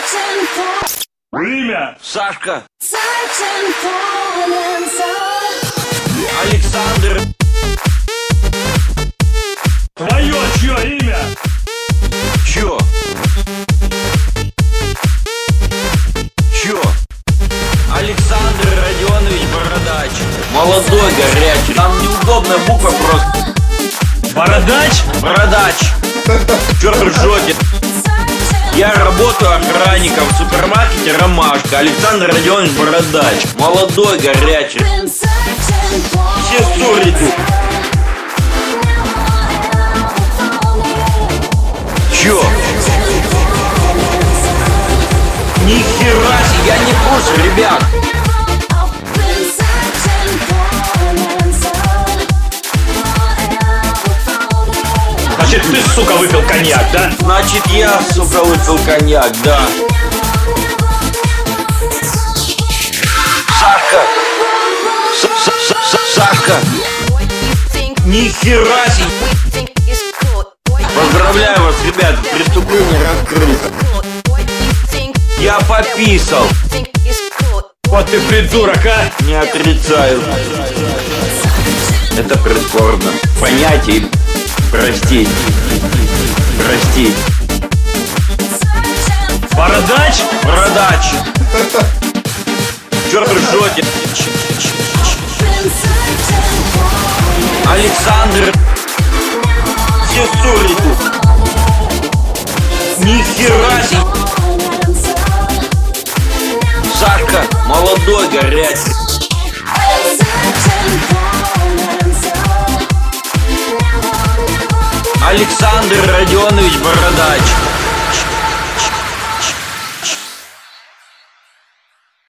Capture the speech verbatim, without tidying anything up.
Имя? Сашка. Александр. Твое чье имя? Чё? Чё? Александр Родионович Бородач. Молодой, горячий. Там неудобная буква просто. Бородач? Бородач. Чё ржете? Я работаю охранником в супермаркете «Ромашка». Александр Родионович Бородач. Молодой, горячий. Все ссорите. Чё? Нихера себе, я не в курсе, ребят. Значит, ты, сука, выпил коньяк, да? Значит, я, сука, выпил коньяк, да. Сашка! Сашка! Нихера себе! Поздравляю вас, ребят, преступление раскрыто. Я пописал. Вот ты придурок, а! Не отрицаю. Это прискорбно. Понятие. Простить. Простить. Бородач? Бородач. Чё ржете? Александр. Все ссорите. Нихера себе. Сашка, молодой, горячий. Александр Родионович Бородач.